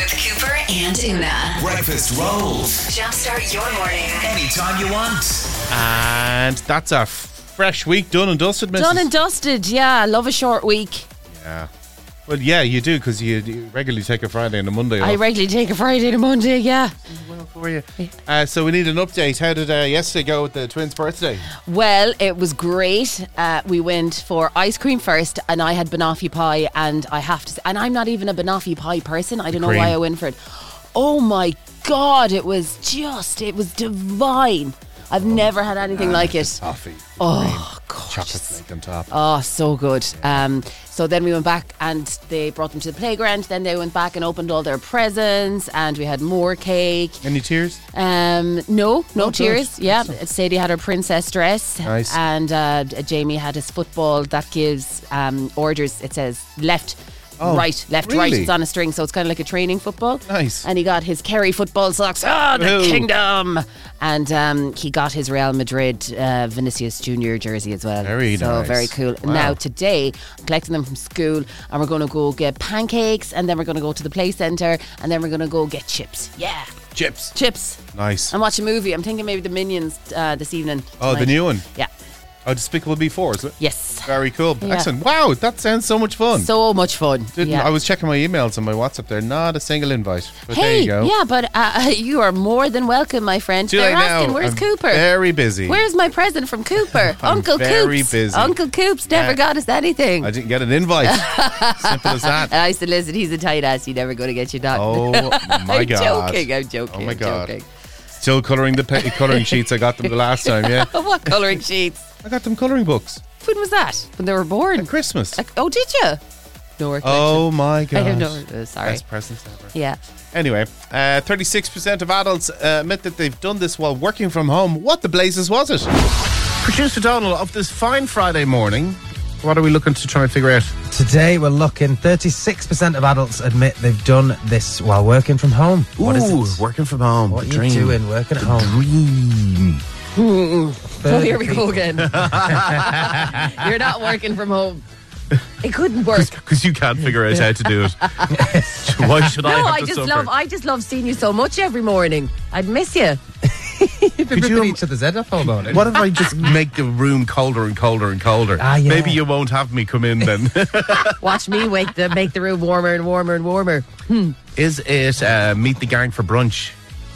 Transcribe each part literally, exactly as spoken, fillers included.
with Cooper and Una. Breakfast rolls. Jumpstart your morning. Anytime you want. And that's our fresh week done and dusted, missus Done and dusted, yeah. Love a short week. Yeah. Well, yeah, you do, because you, you regularly take a Friday and a Monday off. I regularly take a Friday and a Monday, yeah. Well for you. Uh, so we need an update. How did uh, yesterday go with the twins' birthday? Well, it was great. Uh, we went for ice cream first, and I had banoffee pie, and I have to say, and I'm not even a banoffee pie person. I don't know cream. why I went for it. Oh my God, it was just, it was divine. I've never had anything Ah, like the it. Toffee. Oh, Chocolate gorgeous. flake on top. Oh, so good. Um, so then we went back and they brought them to the playground. Then they went back and opened all their presents, and we had more cake. Any tears? Um, no, no Oh, good. tears. Yeah, Good Sadie had her princess dress, Nice. and uh, Jamie had his football that gives um, orders. It says left, Oh, right, left, right. really? It's on a string, so it's kind of like a training football. Nice. And he got his Kerry football socks. Ah, the Ooh. kingdom! And um, he got his Real Madrid uh, Vinicius Junior jersey as well. Very so nice. very cool. Wow. Now today, I'm collecting them from school, and we're going to go get pancakes, and then we're going to go to the play centre, and then we're going to go get chips. Yeah, Chips. chips. Nice. And watch a movie. I'm thinking maybe the Minions uh, this evening. Oh, the tonight. new one? Yeah. Oh, Despicable Me four, is it? Yes. Very cool. Yeah. Excellent. Wow, that sounds so much fun. So much fun. Didn't, yeah. I was checking my emails and my WhatsApp there. Not a single invite. But hey, there you go. yeah, but uh, you are more than welcome, my friend. Too They're late asking, now. where's I'm Cooper? Very busy. Where's my present from Cooper? I'm Uncle very Coops. busy. Uncle Coops never Yeah. got us anything. I didn't get an invite. Simple as that. And I said, listen, he's a tight ass. He's never going to get you done. Oh my I'm God. joking. I'm joking. Oh my I'm God. joking. Still colouring the pe- colouring sheets. I got them the last time, yeah. What colouring sheets? I got them colouring books. When was that? When they were born? At Christmas. Like, oh, did you? No recollection. Oh my God. I have no. Uh, sorry. Best presents ever. Yeah. Anyway, uh, thirty-six percent of adults uh, admit that they've done this while working from home. What the blazes was it? Producer Donald, of this fine Friday morning, what are we looking to try and figure out? Today we're looking, thirty-six percent of adults admit they've done this while working from home. What is Ooh, it? working from home. What the are you dream. doing working at home? Dream. Oh, here we go again. You're not working from home. It couldn't work. Because you can't figure out how to do it. Why should I No, have I to just suffer? love. I just love seeing you so much every morning. I'd miss you. You've been Could you- ripping each other's head off all morning. What if I just make the room colder and colder and colder? Ah, yeah. Maybe you won't have me come in then. Watch me wake the make the room warmer and warmer and warmer. Is it uh, meet the gang for brunch?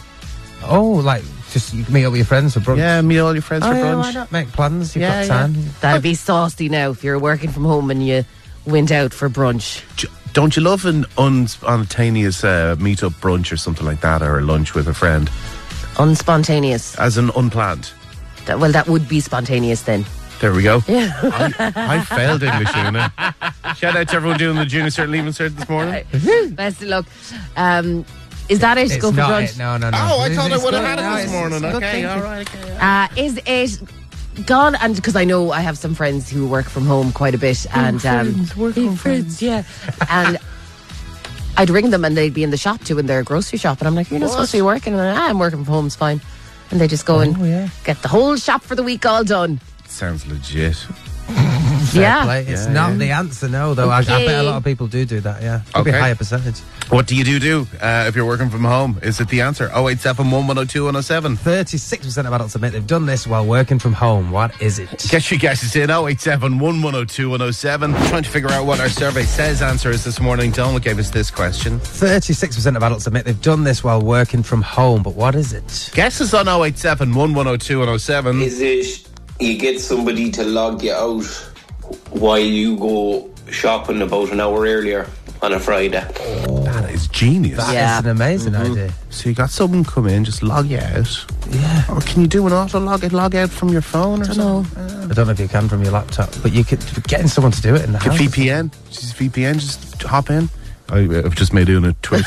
Oh, like, just you can meet up with your friends for brunch? Yeah, meet all your friends Oh, for yeah, brunch. why not? Make plans, you've Yeah, got time. That'd be saucy now if you're working from home and you went out for brunch. J- Don't you love an unspontaneous uh, meet-up brunch or something like that, or a lunch with a friend? Unspontaneous. As an unplanned. That, well, that would be spontaneous then. There we go. Yeah. I, I failed English, Una. Shout out to everyone doing the junior cert, leaving cert this morning. Best of luck. Um, is that it? It's Go for not brunch. it. No, no, no. Oh, I It's- thought I it's would have good. had No, it this it's- morning. it's good, Okay, thank you. all right. Okay. Uh, is it gone? And because I know I have some friends who work from home quite a bit, and um, friends, work Hey, home friends, yeah, and I'd ring them and they'd be in the shop doing their grocery shop, and I'm like, "You're not What? supposed to be working." And I'm, like, ah, I'm working from home, it's fine. And they just go and Oh, yeah. get the whole shop for the week all done. Sounds legit. Fair Yeah. play. It's Yeah, not yeah. the answer, no, though. I, I Okay. bet a lot of people do do that, yeah. Could be Okay. a higher percentage. What do you do do uh, if you're working from home? Is it the answer? oh eight seven one, one oh two, one oh seven. thirty-six percent of adults admit they've done this while working from home. What is it? Get your guesses in oh eight seven one, one oh two, one oh seven. Trying to figure out what our survey says answer is this morning. Donald gave us this question. thirty-six percent of adults admit they've done this while working from home, but what is it? Guesses on oh eight seven one, one oh two, one oh seven. Is it you get somebody to log you out while you go shopping about an hour earlier on a Friday? That is genius. That Yeah. is an amazing idea. So you got someone come in, just log you out. Yeah. Or can you do an auto log and log out from your phone or I don't know. something? I don't know if you can from your laptop, but you could getting someone to do it in the Could house. V P N. Just V P N, just hop in. I've just made it on a Twitch.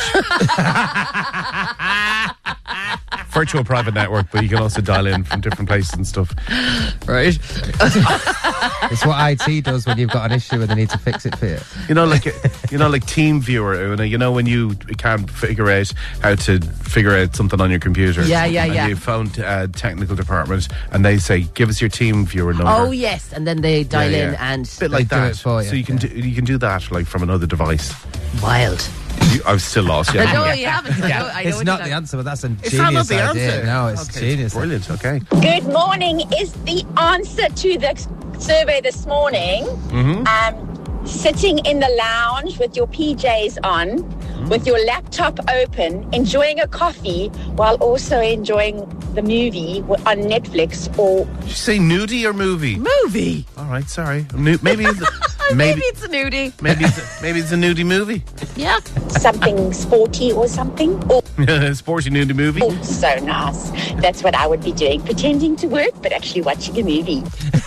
Virtual private network, but you can also dial in from different places and stuff. Right. It's what I T does when you've got an issue and they need to fix it for you. You know, like you know, like TeamViewer, Una. You know when you can't figure out how to figure out something on your computer. Yeah, yeah, and yeah. you phone uh, technical department, and they say, "Give us your TeamViewer number." Oh yes, and then they dial Yeah, in yeah. and bit like do that. it for you, so you can yeah. do you can do that like from another device. wild. You, I've still lost you. No, you haven't. I know, I know It's what not you're the answer, but that's a It's genius not the idea. answer. No, it's Okay, genius. Brilliant. Okay. Good morning is the answer to the survey this morning. Mm-hmm. Um, sitting in the lounge with your P Js on, with your laptop open, enjoying a coffee while also enjoying the movie on Netflix or... Did you say nudie or movie? Movie. All right, sorry. Nu- maybe it's Maybe maybe it's a nudie. maybe it's a, maybe it's a nudie movie. Yeah. something sporty or something. Oh, Sporty nudie movie. so nice. That's what I would be doing. Pretending to work, but actually watching a movie.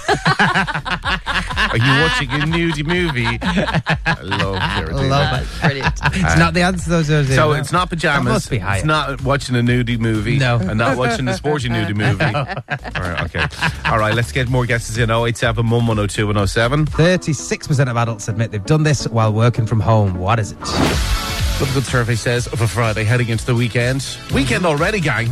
Are you watching a nudie movie? I love Geraldine. Love it. Brilliant. It's not the answer, though, Georgie. So No. it's not pajamas. That must be higher. It's not watching a nudie movie. No. And not watching a sporty nudie movie. All right, okay. All right, let's get more guesses in. oh eight seven, one one oh two, one oh seven. thirty-six percent of adults admit they've done this while working from home. What is it? What the good survey says of a Friday heading into the weekend. Weekend already, gang.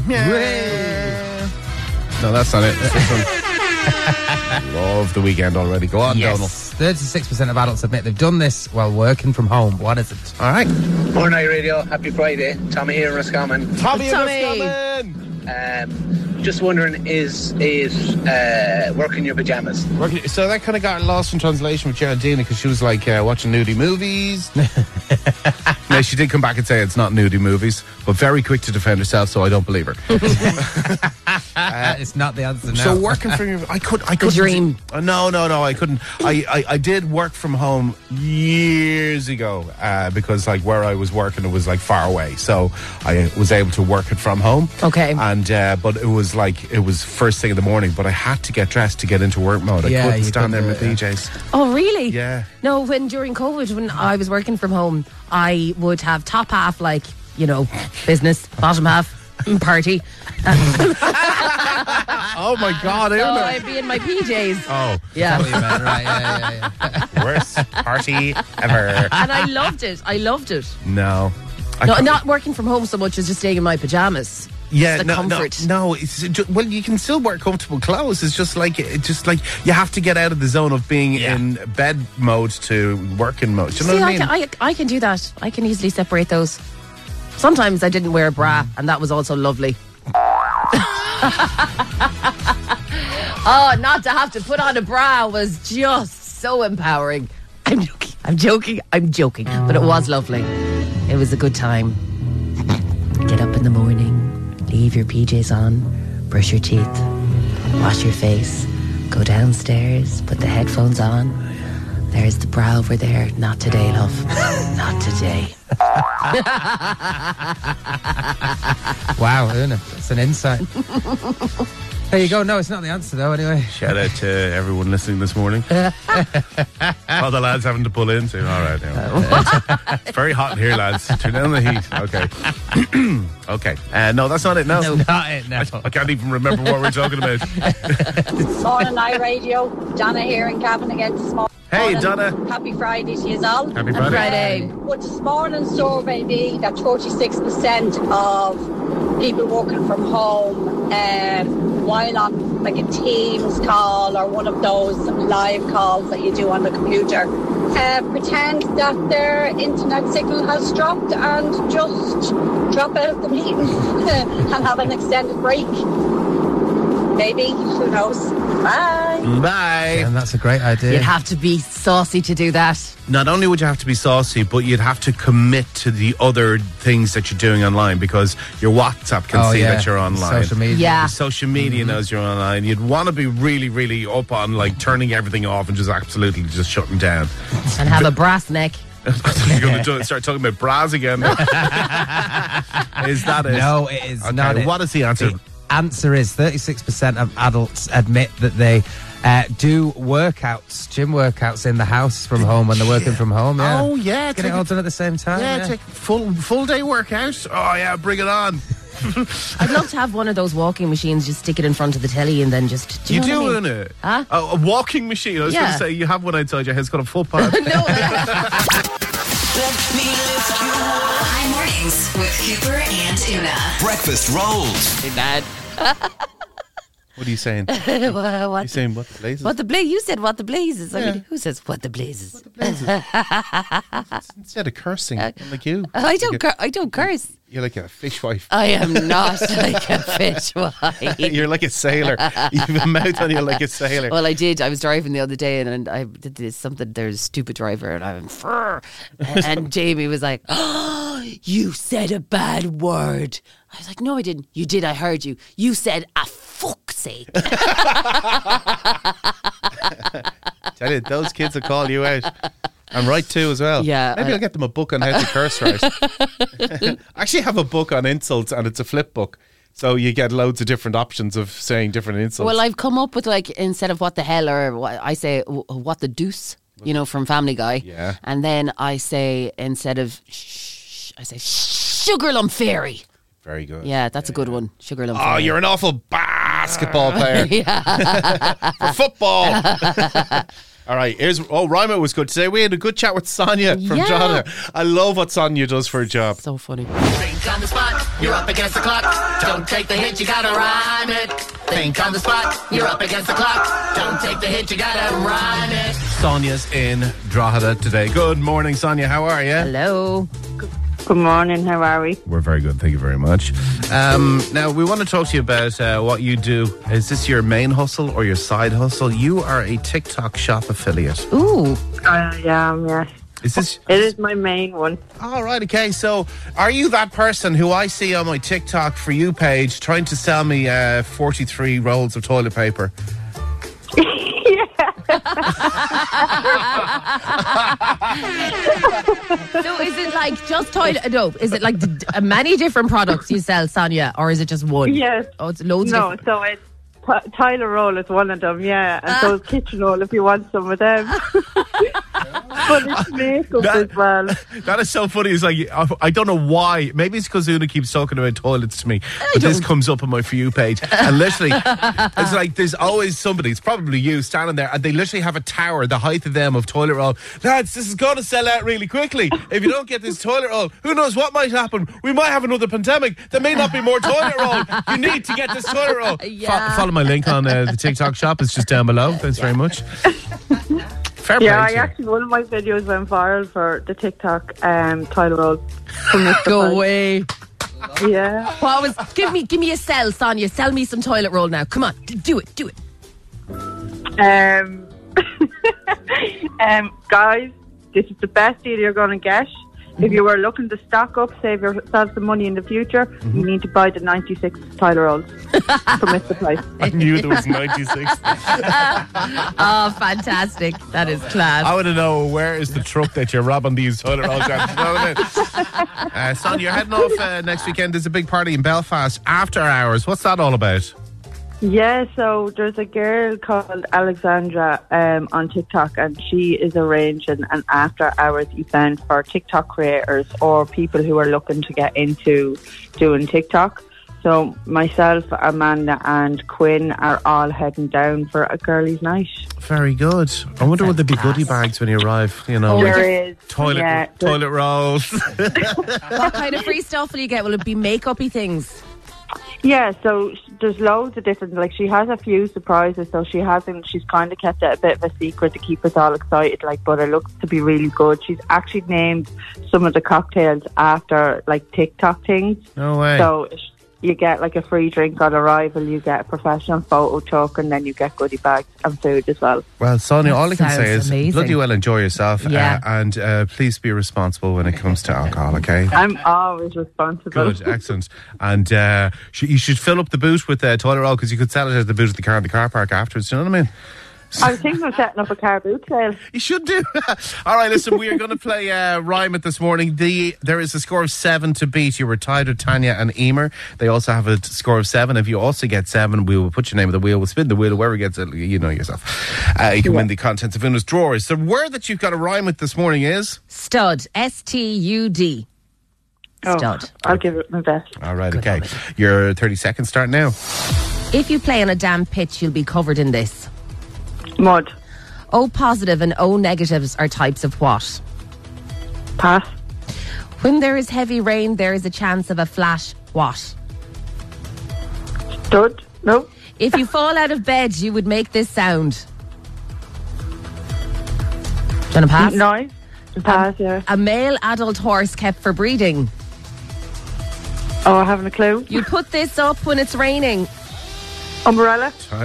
No, that's not it. It's this one. Love the weekend already. Go on, Donald. Yes. thirty-six percent of adults admit they've done this while working from home. What is it? All right. Morning Night Radio, happy Friday. Tommy here in Roscommon. Tommy and Tommy. Roscommon. Um, just wondering, is is uh, working your pajamas? Working- So that kind of got lost in translation with Geraldine because she was like uh, watching nudie movies. No, she did come back and say it's not nudie movies, but very quick to defend herself, so I don't believe her. Uh, it's not the answer now. So working from your, I could, I could dream. Uh, no, no, no, I couldn't. I, I, I did work from home years ago uh, because like where I was working, it was like far away, so I was able to work it from home. Okay. And uh, but it was like it was first thing in the morning, but I had to get dressed to get into work mode. I Yeah, couldn't you stand there in my couldn't P do it, Js. Oh, really? Yeah. No, when during COVID, when I was working from home, I would have top half like, you know, business, bottom half, party. Oh my God! So Una. I'd be in my P Js. Oh, Yeah. Oh, you meant, right, yeah, yeah, yeah. worst party ever. And I loved it. I loved it. No. I No, can't- not working from home so much as just staying in my pajamas. Yeah, Just the no, no, comfort. no. It's ju- well, you can still wear comfortable clothes. It's just like it's just like you have to get out of the zone of being in bed mode to working mode. Do you know See, what I I, mean? can, I, I can do that. I can easily separate those. Sometimes I didn't wear a bra, and that was also lovely. Oh, not to have to put on a bra was just so empowering. I'm joking. I'm joking. I'm joking. But it was lovely. It was a good time. Get up in the morning, leave your P Js on, brush your teeth, wash your face, go downstairs, put the headphones on. There's the bra over there. Not today, love. Not today. Wow, Una, that's an insight. There you go. No, it's not the answer, though, anyway. Shout out to everyone listening this morning. All the lads having to pull in too. All right, yeah. It's very hot in here, lads. Turn down the heat. Okay. Okay. Uh, no, that's not it. No, Not it, no. I can't even remember what we're talking about. Morning Night Radio, Donna here in Cavan again this morning. Hey, Donna. Happy Friday to you all. Happy Friday. Friday. Would this morning survey be that forty-six percent of people working from home, um, while on like a Teams call or one of those live calls that you do on the computer, uh, pretend that their internet signal has dropped and just drop out of the meeting and have an extended break? Maybe, who knows? Bye. Bye. And that's a great idea. You'd have to be saucy to do that. Not only would you have to be saucy, but you'd have to commit to the other things that you're doing online because your WhatsApp can Oh, see yeah. that you're online. Social media. Yeah. Your social media knows you're online. You'd want to be really, really up on like turning everything off and just absolutely just shutting down. And have a brass neck. You're going to start talking about bras again. Is that it? No, it is Okay, not it. what is the answer? The answer is thirty-six percent of adults admit that they uh, do workouts, gym workouts in the house from home when they're working from home. Yeah. Oh, yeah. Get take it all a- done at the same time. Yeah, Yeah. take full full day workout. Oh, yeah, bring it on. I'd love to have one of those walking machines, just stick it in front of the telly and then just... Do You you, know what I doing mean? it? Huh? Oh, a walking machine. I was going Yeah. to say, you have one outside your house called a footpath. No, High mornings with Cooper and Una. Breakfast rolls. Hey, Dad. What are you saying? Well, what, You saying what the blazes? what the blaze? You said what the blazes. I Yeah. mean, who says what the blazes? What the blazes? Instead of cursing, like you. I don't. Like a- Cur- I don't curse. You're like a fishwife. I am not like a fishwife. You're like a sailor. You have a mouth on you like a sailor. Well, I did. I was driving the other day, and, and I did this something. There's a stupid driver, and I went Frr. And Jamie was like, "Oh, you said a bad word." I was like, "No, I didn't." "You did. I heard you. You said a fuck's sake." Tell you, those kids will call you out. I'm right too as well. Yeah, Maybe I- I'll get them a book on how to curse right. I actually have a book on insults, and it's a flip book. So you get loads of different options of saying different insults. Well, I've come up with like instead of what the hell or what, I say w- what the deuce, you know, from Family Guy. Yeah. And then I say instead of shh, I say sugar lump fairy. Very good. Yeah, that's a good one. Sugar lump Oh, fairy. you're an awful basketball player. Yeah. For football. All right, here's oh Rima was good today. We had a good chat with Sonia from Yeah. Drogheda. I love what Sonia does for a job. So funny. Think on the spot, you're up against the clock. Don't take the hit, you gotta rhyme it. Think on the spot, you're up against the clock. Don't take the hit, you gotta rhyme it. Sonia's in Drogheda today. Good morning, Sonia. How are you? Hello. Good morning, how are we? We're very good, thank you very much. Um, now, we want to talk to you about uh, what you do. Is this your main hustle or your side hustle? You are a TikTok shop affiliate. Ooh. I am, yes. Is this? It is my main one. All right, okay. So, are you that person who I see on my TikTok For You page trying to sell me uh, forty-three rolls of toilet paper? So is it like just toilet? No, is it like d- d- many different products you sell, Sonia, or is it just one? Yes. Oh, it's loads. No, of different. so it's t- toilet roll is one of them, yeah. And so is kitchen roll if you want some of them. But it's makeup That- as well. That is so funny. It's like, I don't know why. Maybe it's because Una keeps talking about toilets to me. But this comes up on my For You page. And literally, it's like there's always somebody, it's probably you, standing there, and they literally have a tower, the height of them, of toilet roll. Lads, this is going to sell out really quickly. If you don't get this toilet roll, who knows what might happen? We might have another pandemic. There may not be more toilet roll. You need to get this toilet roll. Yeah. Fo- follow my link on uh, the TikTok shop. It's just down below. Thanks very much. Fair play Yeah, to I you. actually, one of my videos went viral for the TikTok um, toilet roll. from Mister Go Price. away. Yeah. What was? Give me, give me a sell, Sonia. Sell me some toilet roll now. Come on, d- do it, do it. Um, um, guys, this is the best deal you're going to get. If you were looking to stock up, save yourself some money in the future, Mm-hmm. you need to buy the ninety-six toilet rolls from Mister Price. I knew there was ninety-six. Oh, fantastic! That is class. I want to know, where is the truck that you're robbing these toilet rolls at? You know what I mean? Uh, Son, you're heading off uh, next weekend. There's a big party in Belfast after hours. What's that all about? Yeah, so there's a girl called Alexandra um, on TikTok, and she is arranging an after-hours event for TikTok creators or people who are looking to get into doing TikTok. So myself, Amanda and Quinn are all heading down for a girlies' night. Very good. I wonder would there be goodie bags when you arrive? You know, Oh, like There is. toilet yeah, toilet rolls. What kind of free stuff will you get? Will it be make-uppy things? Yeah, so sh- there's loads of different, like she has a few surprises, so she hasn't, she's kind of kept it a bit of a secret to keep us all excited, like, but it looks to be really good. She's actually named some of the cocktails after, like, TikTok things. No way. So sh- you get, like, a free drink on arrival, you get a professional photo took, and then you get goodie bags and food as well. Well, Sonia, all I can Sounds say is amazing. bloody well enjoy yourself. Yeah. Uh, and uh, please be responsible when it comes to alcohol, okay? I'm always responsible. Good, excellent. And uh, sh- you should fill up the boot with uh, toilet roll, because you could sell it at the boot of the car in the car park afterwards. Do you know what I mean? I was thinking of setting up a car boot sale. You should do. All right, listen, we are going to play uh, Rhyme It this morning. The There is a score of seven to beat. You were tied with Tanya and Emer. They also have a t- score of seven. If you also get seven, we will put your name on the wheel. We'll spin the wheel. Whoever gets it, you know yourself. Uh, you can win the contents of Una's drawers. The word that you've got to rhyme with this morning is? Stud. S T U D. Oh, Stud. I'll give it my best. All right, okay. Your thirty seconds start now. If you play on a damp pitch, you'll be covered in this. Mud. O positive and O negatives are types of what? Pass. When there is heavy rain, there is a chance of a flash what? Stud. No. If you fall out of bed, you would make this sound. Do you want to pass? No. Pass, yeah. A male adult horse kept for breeding. Oh, I haven't a clue. You put this up when it's raining. Umbrella. Time.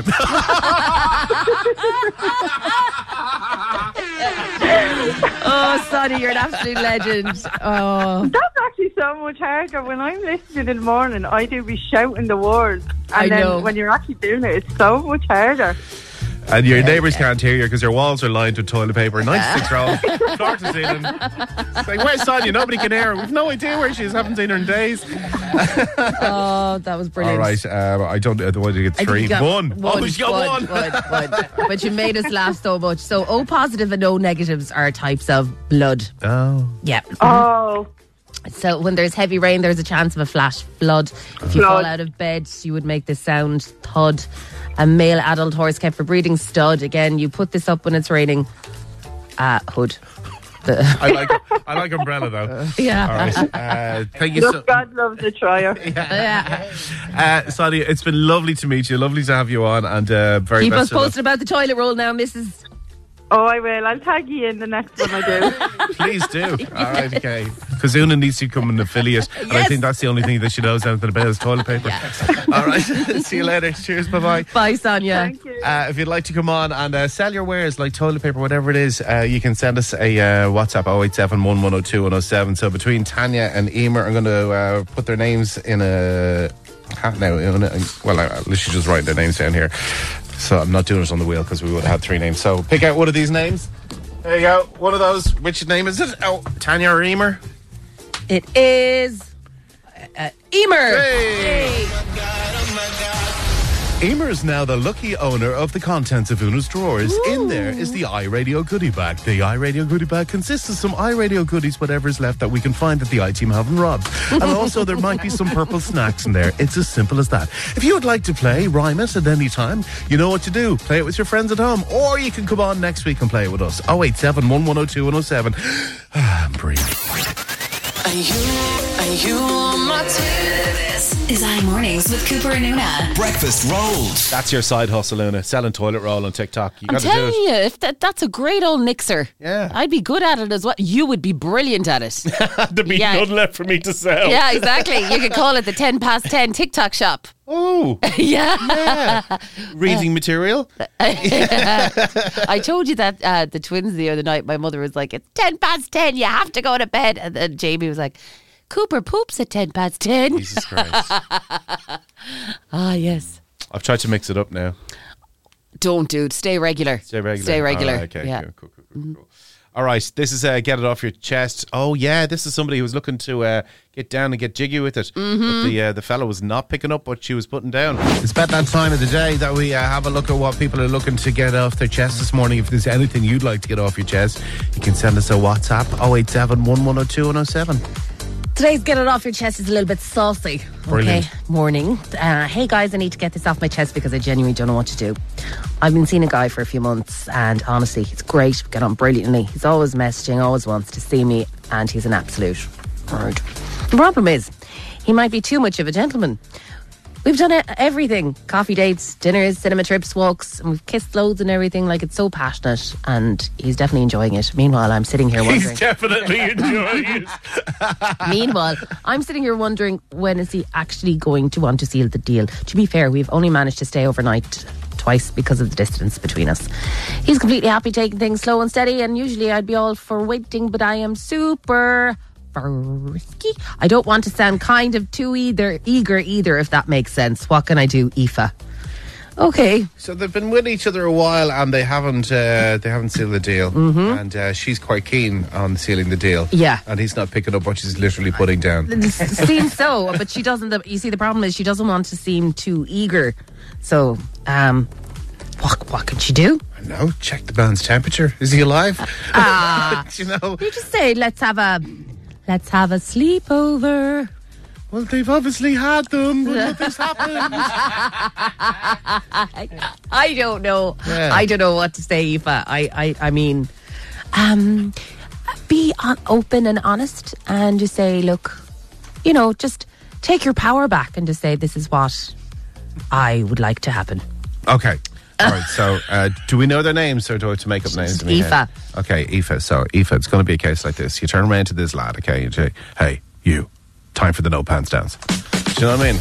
Oh, Sonny, you're an absolute legend. Oh, That's actually so much harder. When I'm listening in the morning, I do be shouting the words. And I then know. when you're actually doing it, it's so much harder. And your neighbours can't hear you because your walls are lined with toilet paper. ninety-six rolls, floor to ceiling. It's like, where's Sonia? Nobody can hear her. We've no idea where she is. Haven't seen her in days. oh, that was brilliant. All right, um, I don't. I don't want to get I think three. you got One. one, Oh, you got one, one. one, one. But you made us laugh so much. So O positive and O negatives are types of blood. Oh. Yeah. Oh. So when there's heavy rain, there's a chance of a flash flood. If you Flood. fall out of bed, you would make this sound, thud. A male adult horse kept for breeding, stud. Again, you put this up when it's raining. Uh, hood. The I like. I like umbrella though. Yeah. All right. Uh, thank you Look, so. God loves a trier. yeah. Uh, Sonia, it's been lovely to meet you. Lovely to have you on, and uh, very Keep us best of luck. posted about the toilet roll now, Missus Oh, I will. I'll tag you in the next one I do. Please do. All right, okay. Because Una needs to become an affiliate, and I Yes. think that's the only thing that she knows anything about is toilet paper. All right. See you later. Cheers. Bye bye. Bye, Sonia. Thank you. Uh, if you'd like to come on and uh, sell your wares like toilet paper, whatever it is, uh, you can send us a uh, WhatsApp oh eight seven one one oh two one oh seven. So between Tanya and Emer, I'm going to uh, put their names in a hat now. In a, well, I literally just write their names down here. So I'm not doing it on the wheel because we would have had three names. So pick out one of these names. There you go. One of those. Which name is it? Oh, Tanya or Emer? It is uh, Emer. Hey. Emer is now the lucky owner of the contents of Una's drawers. Ooh. In there is the iRadio goodie bag. The iRadio goodie bag consists of some iRadio goodies, whatever's left that we can find that the I-Team haven't robbed. And also there might be some purple snacks in there. It's as simple as that. If you would like to play, rhyme it at any time, you know what to do. Play it with your friends at home, or you can come on next week and play it with us. oh eight seven one one oh two one oh seven. Ah, breathe. Are you, are you on my team? This is iMornings with Cooper and Una. Breakfast rolls. That's your side hustle, Una. Selling toilet roll on TikTok. You I'm got to do telling it. you, if that, that's a great old mixer. Yeah. I'd be good at it as well. You would be brilliant at it. There'd be Yeah. none left for me to sell. Yeah, exactly. You could call it the ten past ten TikTok shop. Oh. yeah. Yeah. Reading material. I told you that uh, the twins the other night, my mother was like, it's ten past ten, you have to go to bed. And then Jamie was like, Cooper poops at ten past ten. Jesus Christ. Ah, yes. I've tried to mix it up now. Don't, dude. Stay regular. Stay regular. Stay regular. All right, okay, yeah. cool, cool, cool, cool, cool. All right, this is uh, Get It Off Your Chest. Oh, yeah, this is somebody who's looking to uh, get down and get jiggy with it. Mm-hmm. But the, uh, the fellow was not picking up what she was putting down. It's about that time of the day that we uh, have a look at what people are looking to get off their chest this morning. If there's anything you'd like to get off your chest, you can send us a WhatsApp, oh eight seven one one oh two one oh seven. Today's Get It Off Your Chest is a little bit saucy. Brilliant. Okay, morning. Uh, hey guys, I need to get this off my chest because I genuinely don't know what to do. I've been seeing a guy for a few months and honestly, he's great. We get on brilliantly. He's always messaging, always wants to see me, and he's an absolute nerd. The problem is, he might be too much of a gentleman. We've done e- everything. Coffee dates, dinners, cinema trips, walks, and we've kissed loads and everything. Like, it's so passionate, and he's definitely enjoying it. Meanwhile, I'm sitting here wondering... He's definitely enjoying it. Meanwhile, I'm sitting here wondering, when is he actually going to want to seal the deal? To be fair, we've only managed to stay overnight twice because of the distance between us. He's completely happy taking things slow and steady, and usually I'd be all for waiting, but I am super... risky. I don't want to sound kind of too either eager either, if that makes sense. What can I do, Aoife? Okay. So they've been with each other a while, and they haven't uh, they haven't sealed the deal. Mm-hmm. And uh, she's quite keen on sealing the deal. Yeah. And he's not picking up what she's literally putting down. It seems so, but she doesn't. You see, the problem is she doesn't want to seem too eager. So, um, what what can she do? I know. Check the man's temperature. Is he alive? Ah, you know. You just say, let's have a let's have a sleepover. Well, they've obviously had them, but nothing's happened. I don't know. Yeah. I don't know what to say, Aoife. I, I, I mean, um, be on, open and honest, and just say, look, you know, just take your power back and just say, this is what I would like to happen. Okay. All right, so uh, do we know their names or do I have to make up names? in my Aoife. head? Okay, Aoife. So, Aoife, it's going to be a case like this. You turn around to this lad, okay, and say, hey, you, time for the no pants dance. Do you know what I mean?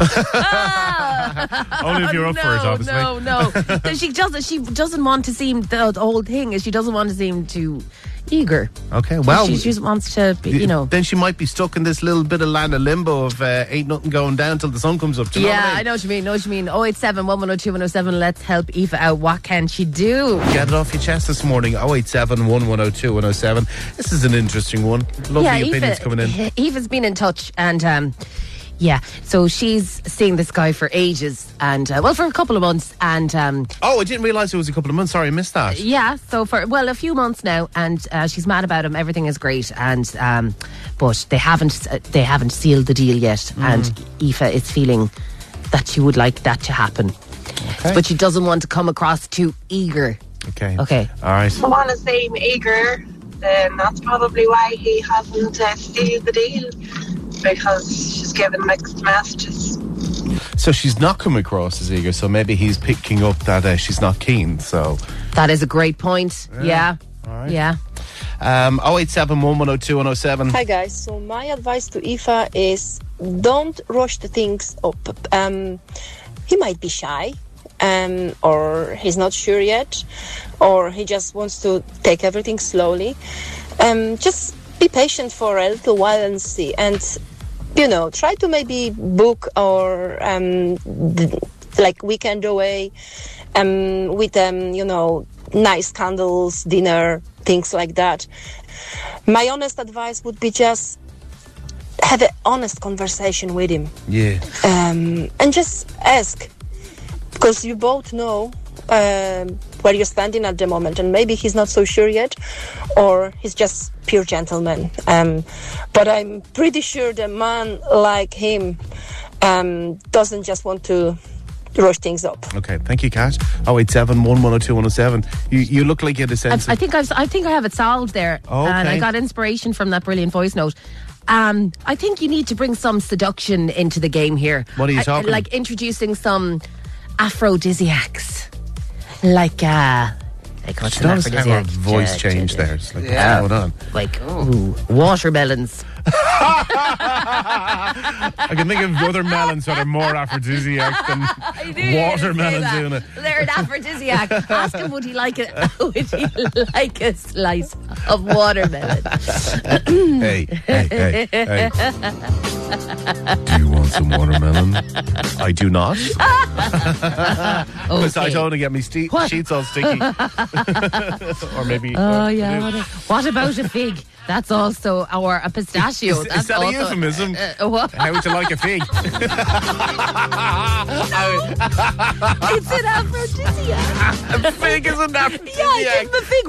Only if you're up no, for it, obviously. No, no, no. She doesn't. She doesn't want to seem. The, the whole thing is she doesn't want to seem too eager. Okay, well, she, she just wants to, be, you know. Then she might be stuck in this little bit of land of limbo of uh, ain't nothing going down till the sun comes up. Do you yeah, know what I mean? I know what you mean. Know what you mean. oh eight seven, one one oh two, one oh seven. Let's help Aoife out. What can she do? Get it off your chest this morning. oh eight seven, one one oh two, one oh seven. This is an interesting one. Lovely yeah, opinions Aoife, coming in. Aoife's been in touch and. Um, Yeah, so she's seeing this guy for ages and, uh, well, for a couple of months and... Um, oh, I didn't realise it was a couple of months. Sorry, I missed that. Yeah, so for, well, a few months now and uh, she's mad about him. Everything is great and, um, but they haven't, uh, they haven't sealed the deal yet mm. and Aoife is feeling that she would like that to happen. Okay. But she doesn't want to come across too eager. Okay. Okay. All right. I want to say eager, then that's probably why he hasn't uh, sealed the deal. Because she's given mixed messages. So she's not come across as eager, so maybe he's picking up that uh, she's not keen, so... That is a great point, yeah. Yeah. All right. Yeah. Um, oh eight seven, one one oh two, one oh seven. Hi guys, so my advice to Aoife is don't rush the things up. Um, he might be shy, um, or he's not sure yet, or he just wants to take everything slowly. Um, just be patient for a little while and see. And you know, try to maybe book or um, th- like weekend away um, with um, you know, nice candles, dinner, things like that. My honest advice would be just have an honest conversation with him. Yeah. Um, and just ask, because you both know um, where you're standing at the moment, and maybe he's not so sure yet, or he's just pure gentleman. Um, but I'm pretty sure the man like him um, doesn't just want to rush things up. Okay, thank you, Kat. oh eight seven, one one oh two, one oh seven. You you look like you had a sense. I, I think I've, I think I have it solved there, oh, okay. And I got inspiration from that brilliant voice note. Um, I think you need to bring some seduction into the game here. What are you talking? I, like introducing some aphrodisiacs, like uh, like what's an Notice how her aphrodisiac? voice J- changed j- there. It's like, yeah. what's going on? Like ooh, watermelons. I can think of other melons that are more aphrodisiac than watermelons doing it. They're an aphrodisiac. Ask him, would he like it? Would he like a slice of watermelon? hey, hey, hey, hey. Do you want some watermelon? I do not. Because I don't want to get me ste- sheets all sticky. Or maybe. Oh, uh, yeah. What, a, what about a fig? That's also, or a pistachio. Is, That's is that also, a euphemism? Uh, uh, what? How would you like a fig? It's an aphrodisiac. A fig is an aphrodisiac. Yeah, give him a fig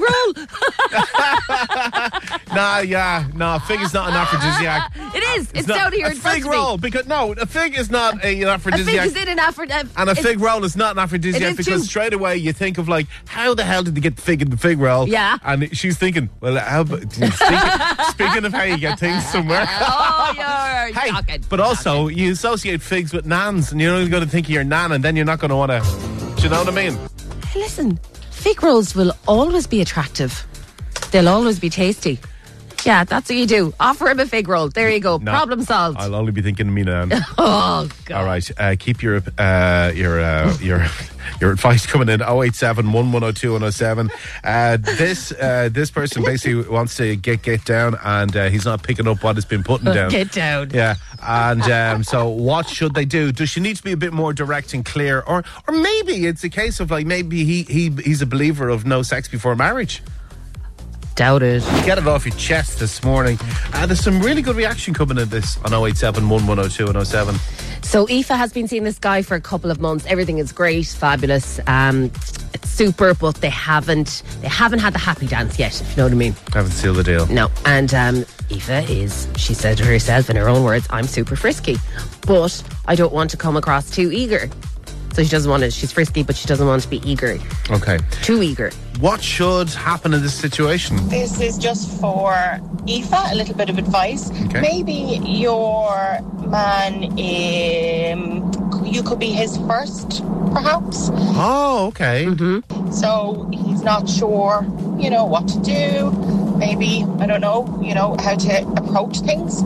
roll. Nah, yeah, no, a fig is not an aphrodisiac. It is. It's, It's not down here a in front fig of me. roll because no, a fig is not a, an A aphrodisiac. fig is in an aphrodisiac. And a fig roll is not an It aphrodisiac is because too. straight away you think of like, how the hell did they get the fig in the fig roll? Yeah. And she's thinking, well, how, about- speaking, speaking of how you get things somewhere. Oh, you're Hey, shocking. but also you associate figs with nans, and you're only going to think of your nan, and then you're not going to want to. Do you know what I mean? Hey, listen, fig rolls will always be attractive. They'll always be tasty. Yeah, that's what you do. Offer him a fig roll. There you go. No, Problem solved. I'll only be thinking of me nan. Oh, God. All right, uh, keep your uh, your uh, your your advice coming in. oh eight seven, one one oh two, one oh seven. Uh, this uh, this person basically wants to get get down, and uh, he's not picking up what has been putting down. Get down. Yeah, and um, so what should they do? Does she need to be a bit more direct and clear, or or maybe it's a case of like maybe he he he's a believer of no sex before marriage? Doubt it. Get it off your chest this morning. Uh, there's some really good reaction coming in this on oh eight seven, one one oh two, one oh seven. So Aoife has been seeing this guy for a couple of months. Everything is great, fabulous, um, it's super, but they haven't they haven't had the happy dance yet, if you know what I mean. Haven't sealed the deal. No, and um, Aoife is, she said to herself in her own words, I'm super frisky, but I don't want to come across too eager. So she doesn't want to, she's frisky, but she doesn't want to be eager. Okay. Too eager. What should happen in this situation? This is just for Aoife, a little bit of advice. Okay. Maybe your man um, you could be his first, perhaps. Oh, okay. Mm-hmm. So he's not sure, you know, what to do. Maybe, I don't know, you know, how to approach things.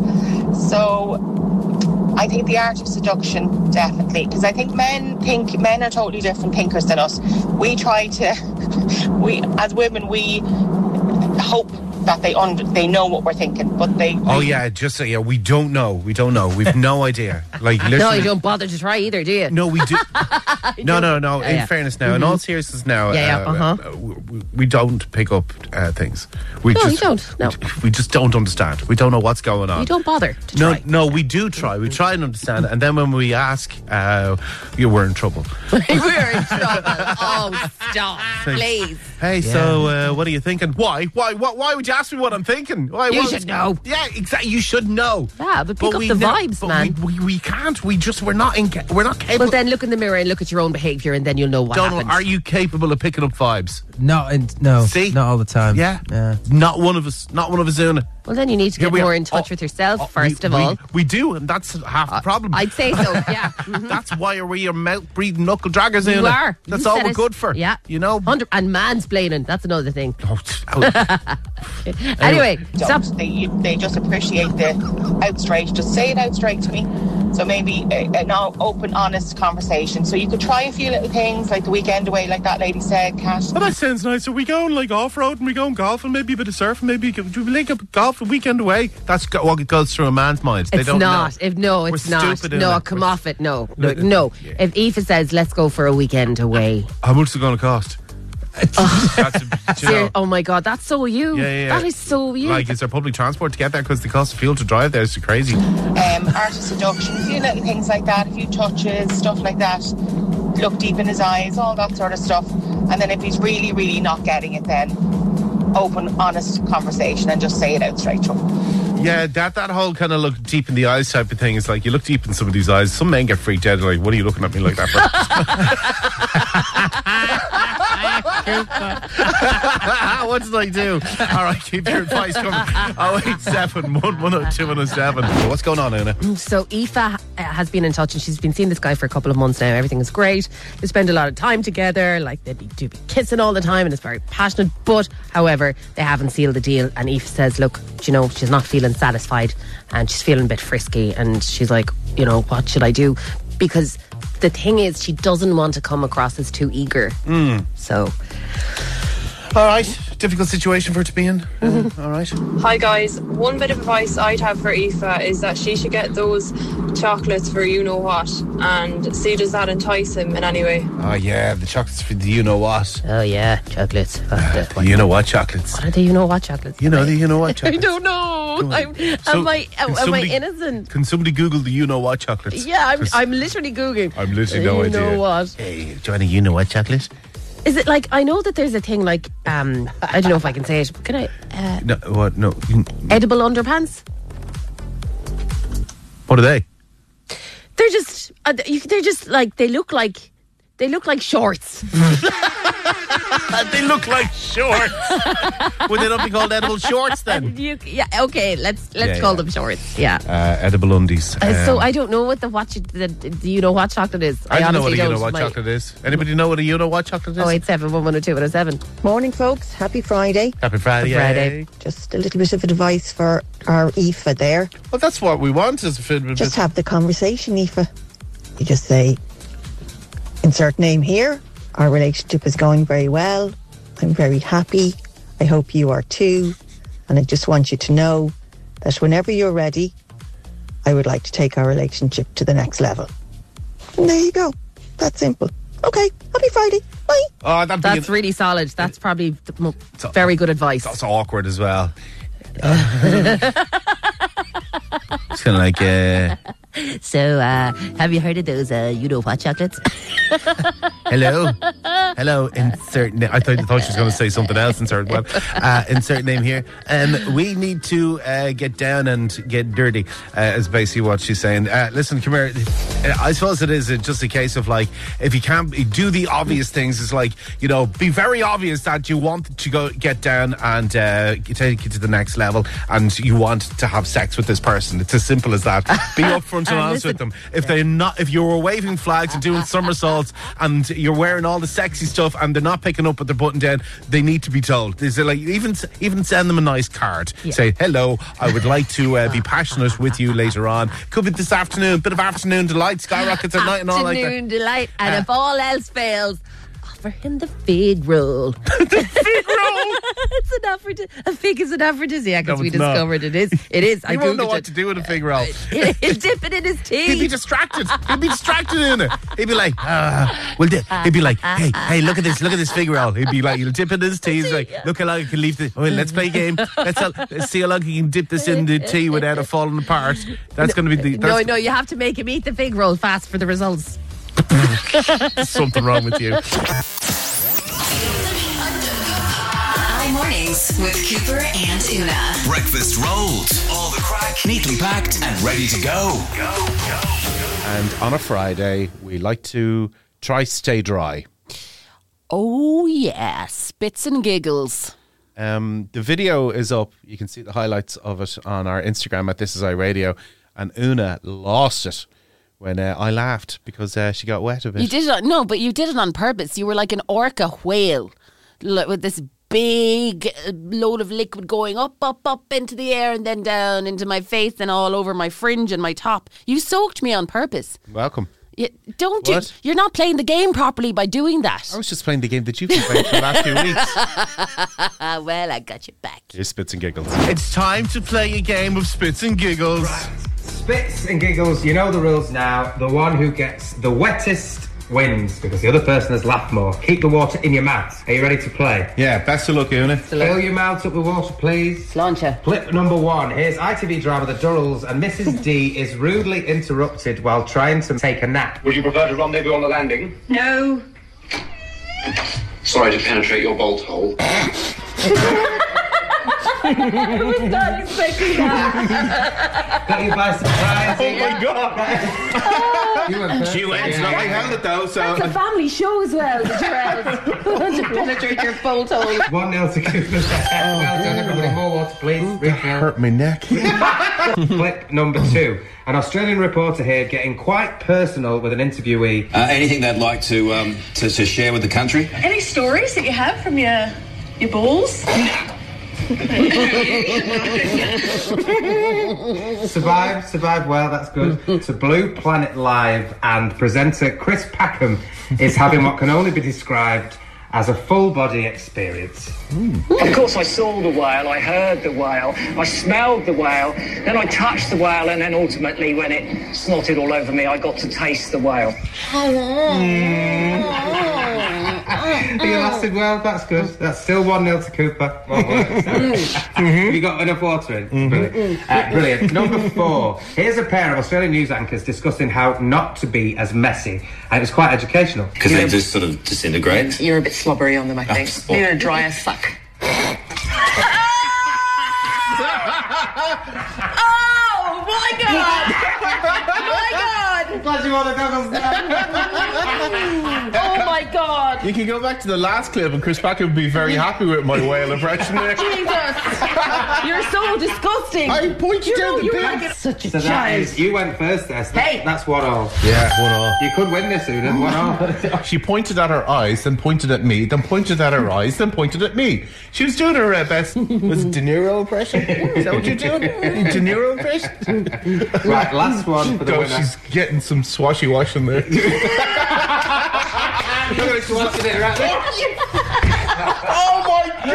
So I think the art of seduction, definitely. Because I think men think, men are totally different thinkers than us. We try to, we as women, we hope that they under, they know what we're thinking, but they... Oh, yeah, just so, yeah, we don't know. We don't know. We've no idea. Like, literally... No, you don't bother to try either, do you? No, we do. no, no, no. Yeah, in yeah. fairness now, Mm-hmm. in all seriousness now, Yeah, yeah, uh, uh-huh. uh, we, we don't pick up uh, things. We No, just, you don't, no. We just don't understand. We don't know what's going on. You don't bother to no, try. no, we do try. We try and understand. And then when we ask, uh, you we're in trouble. We're in trouble. Oh, stop, please. Hey, Yeah. so uh, what are you thinking? Why? Why? Why? Why would you ask me what I'm thinking? Why, You what- should know. Yeah, exactly. You should know. Yeah, but pick up we the ne- vibes, but man. We, we, we can't. We just we're not in. We're not capable. Well, then look in the mirror and look at your own behaviour, and then you'll know what Donald, happened. are you capable of picking up vibes? Not in, no. See? Not all the time. Yeah. Yeah. Not one of us. Not one of us doing it. Well, then you need to Here get we more are. in touch Oh, with yourself, oh, first we, of we- all. We do, and that's half the problem. I'd say so, yeah. Mhm. That's why are we your mouth breathing knuckle draggers in You it. are. That's You all said we're it. good for. Yeah. You know? Hundred and mansplaining, that's another thing. Oh, oh. Anyway, Don't. stop. They, they just appreciate the out straight. Just say it out straight to me. So maybe a, an o- open, honest conversation. So you could try a few little things, like the weekend away, like that lady said, Kat. Oh, that sounds nice. Are we going like off road and we going golfing? Maybe a bit of surfing. Maybe do we link up golf a weekend away? That's go- what goes through a man's mind. They It's don't not. know. If no, it's We're not. stupid, No, innit? come We're- off it. No, no, no. If Aoife says, let's go for a weekend away. How much is it going to cost? That's, you know, Ser- oh my God, that's so you. yeah, yeah, yeah. That is so you. Like, is there public transport to get there? Because the cost of fuel to drive there is crazy. Um, art of seduction, a few little things like that, a few touches, stuff like that. Look deep in his eyes, all that sort of stuff. And then if he's really, really not getting it, then open, honest conversation and just say it out straight to him. Yeah, that that whole kind of look deep in the eyes type of thing is like you look deep in somebody's eyes. Some men get freaked out. Like, what are you looking at me like that for? What did I do? All right, keep your advice coming. oh eight seven, one one oh two, one oh seven. What's going on, Una? So Aoife uh, has been in touch and she's been seeing this guy for a couple of months now. Everything is great. They spend a lot of time together. Like they be, do be kissing all the time and it's very passionate. But however, they haven't sealed the deal. And Aoife says, look, you know, she's not feeling satisfied and she's feeling a bit frisky. And she's like, you know, what should I do? Because the thing is, she doesn't want to come across as too eager. Mm. So, all right, difficult situation for it to be in. Uh, all right. Hi guys, one bit of advice I'd have for Aoife is that she should get those chocolates for you know what and see does that entice him in any way. Oh yeah, the chocolates for the you know what. oh yeah, chocolates. Uh, the you know what chocolates. What are they? You know what chocolates? You know the you know what I chocolates. don't know. I'm, So, am I, can am, somebody- I innocent? Can somebody Google the you know what chocolates? Yeah, I'm, 'Cause I'm literally Googling. I'm literally no you idea. know what? Hey, do you want a you know what chocolate? Is it like, I know that there's a thing like, um, I don't know if I can say it, but can I, uh, No, what? No. you- edible underpants? What are they? They're just, uh, you, they're just like, they look like, they look like shorts. They look like shorts. Would they not be called edible shorts then? You, yeah, okay, let's, let's Yeah, call yeah. them shorts. Yeah. Uh, edible undies. Uh, so Um, I don't know what the what the, the you know what chocolate is. I don't know what a honestly you know don't. what My- chocolate is. Anybody know what a you know what chocolate is? Oh eight seven one one oh two one oh seven. Morning, folks. Happy Friday. Happy Friday. Friday. Just a little bit of advice for our Aoife there. Well, that's what we want. Is a bit, Just have the conversation, Aoife. You just say, insert name here. Our relationship is going very well. I'm very happy. I hope you are too. And I just want you to know that whenever you're ready, I would like to take our relationship to the next level. And there you go. That's simple. Okay. Happy Friday. Bye. Oh, that'd be That's really solid. That's probably the mo- very good advice. That's awkward as well. It's kind of like, uh, So, uh, have you heard of those uh, you know what chocolates? hello, hello. Insert. Na- I thought, I thought she was going to say something else. Insert one. Uh, insert name here. Um, we need to uh, get down and get dirty. Uh, is basically what she's saying. Uh, listen, come here. I suppose it is just a case of like, if you can't do the obvious things, it's like, you know, be very obvious that you want to go get down and uh, take it to the next level, and you want to have sex with this person. It's as simple as that. Be upfront and honest with them. If they're not, if you were waving flags and doing somersaults and you're wearing all the sexy stuff and they're not picking up with their button down, they need to be told. They say, like, even even send them a nice card. Yeah. Say, hello, I would like to uh, be passionate with you later on. Could be this afternoon, bit of afternoon delight. Skyrockets at night and all like that. Afternoon delight, and Uh, if all else fails, offer him the fig roll. The fig roll. It's an aphrodisiac. A fig is an aphrodisiac, No, as we it's not. discovered it is. It is. I He won't know googled what it. to do with a fig roll. He'll he'll dip it in his tea. He'd be distracted. He'd be distracted in it. He'd be like, ah, well, di- he'd be like, hey, hey, look at this, look at this fig roll. He'd be like, he'll dip it in his tea. He's like, look how long I can leave this. Oh, let's play a game. Let's, all, let's see how long you can dip this in the tea without it falling apart. That's going to be the. No, That's no, you have to make him eat the fig roll fast for the results. something wrong with you. I Mornings with Cooper and Una. Breakfast rolls. All the crack. Neatly packed and ready to go. And on a Friday, we like to try stay dry. Oh, yeah. Spits and giggles. Um, the video is up. You can see the highlights of it on our Instagram at This Is iRadio. And Una lost it when uh, I laughed because uh, she got wet a bit. You did it on, no, but you did it on purpose. You were like an orca whale like, with this big uh, load of liquid going up, up, up into the air and then down into my face and all over my fringe and my top. You soaked me on purpose. Welcome. You, don't What? you? You're not playing the game properly by doing that. I was just playing the game that you've been playing for the last few weeks. Well, I got you back. Here's Spits and Giggles. It's time to play a game of Spits and Giggles. Spits and giggles, you know the rules now. The one who gets the wettest wins because the other person has laughed more. Keep the water in your mouth. Are you ready to play? Yeah, best of luck, Una. Fill your mouths up with water, please. Launcher. Clip number one. Here's I T V drama The Durrells, and Missus D is rudely interrupted while trying to take a nap. Would you prefer to rendezvous on the landing? No. Sorry to penetrate your bolt hole. I was not expecting that. Got you by surprise. Oh my god! You went first. She went. I held it though, so. It's a family show as well, the Durrells. To penetrate your bolt hole. One nil to Cooper. Well done, everybody. More water, please. Refill. Hurt my neck. Clip number two. An Australian reporter here getting quite personal with an interviewee. Uh, anything they'd like to, um, to to share with the country? Any stories that you have from your your balls? Survived, survived well, that's good. To Blue Planet Live, and presenter Chris Packham is having what can only be described as a full body experience. Of course, I saw the whale, I heard the whale, I smelled the whale, then I touched the whale, and then ultimately, when it snotted all over me, I got to taste the whale. You lasted well, that's good. That's still one nil to Cooper. Well worked. Have you got enough water in? Brilliant. Uh, brilliant. Number four. Here's a pair of Australian news anchors discussing how not to be as messy. And it was quite educational. Because they just sort of disintegrate. You're a bit slobbery on them, I think. Oh. You're dry as fuck. Oh my god! my god! Glad you want the goggles Oh my god! You can go back to the last clip and Chris Packer would be very happy with my whale impression there. Jesus! You're so disgusting! I pointed you know, down the you're bins. like such a So that child. is, you went first there. So Hey. That's one all. Yeah, one all. You could win this, Una. One all. She pointed at her eyes, then pointed at me, then pointed at her eyes, then pointed at me. She was doing her uh, best. Was it De Niro impression? Is that what you're doing? De Niro impression? Right, last one for the God, winner. she's getting some swashy washing there. Look at it, she's watching it right there. Oh my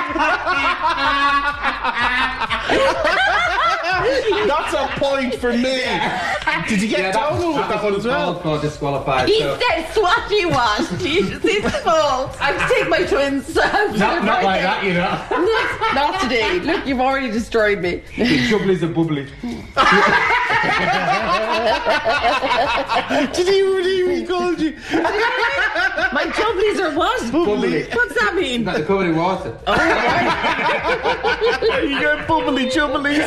god! That's a point for me. Did you get Yeah, down with that one as well? For disqualified. He so- said swatty wash. Jesus, it's fault. I have to take my twins out. Not, not like that, you know. Not, not today. Look, you've already destroyed me. The jubblies are bubbly. Did he really called you? My jubblies are what? Bubbly. What's that mean? Like they're covered in water. Oh, right. You got bubbly jubblies.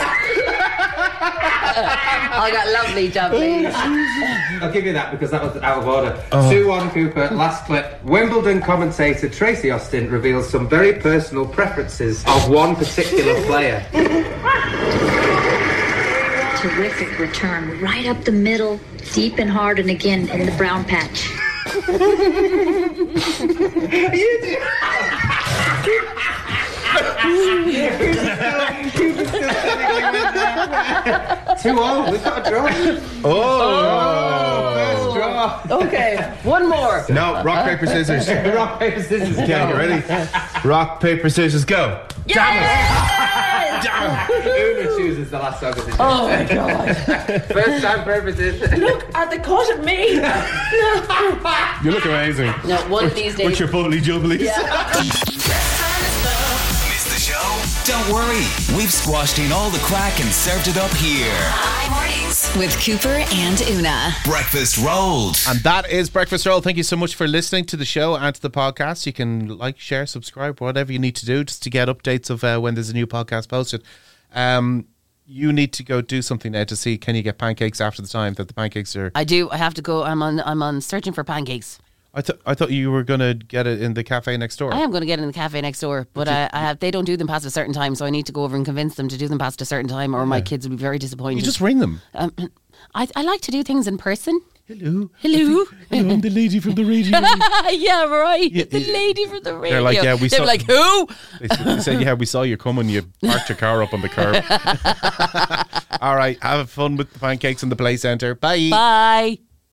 I got lovely jubblies. I'll give you that because that was out of order. Oh. two one Cooper, last clip. Wimbledon commentator Tracy Austin reveals some very personal preferences of one particular player. Terrific return, right up the middle, deep and hard, and again in the brown patch. Two all, we've got a draw. Oh, first draw. Okay, one more. No, rock, paper, scissors. Rock, paper, scissors. Okay, go. you ready? Rock, paper, scissors, go. Yes! Una chooses the last song of the show. Oh my god. First time purposes. Look at the cut of me. You look amazing. No, one of these days. What's your bubbly jubblies? Miss the show? Don't worry. We've squashed in all the crack and served it up here. Hi Mornings with Cooper and Una. Breakfast rolled. And that is Breakfast Roll. Thank you so much for listening to the show and to the podcast. You can like, share, subscribe, whatever you need to do just to get updates of uh, when there's a new podcast posted. Um, you need to go do something now to see can you get pancakes after the time that the pancakes are. I do. I have to go. I'm on. I'm on searching for pancakes. I thought I thought you were gonna get it in the cafe next door. I am going to get it in the cafe next door, but I, I have. They don't do them past a certain time, so I need to go over and convince them to do them past a certain time, or my kids will be very disappointed. You just ring them. Um, I, I like to do things in person. Hello. Hello. Hello, I'm the lady from the radio. Yeah, right. Yeah, the yeah. lady from the radio. They're like, yeah, we They're saw. like, who? They s- they said, yeah, we saw you coming. You parked your car up on the curb. All right, have fun with the pancakes in the play centre. Bye. Bye.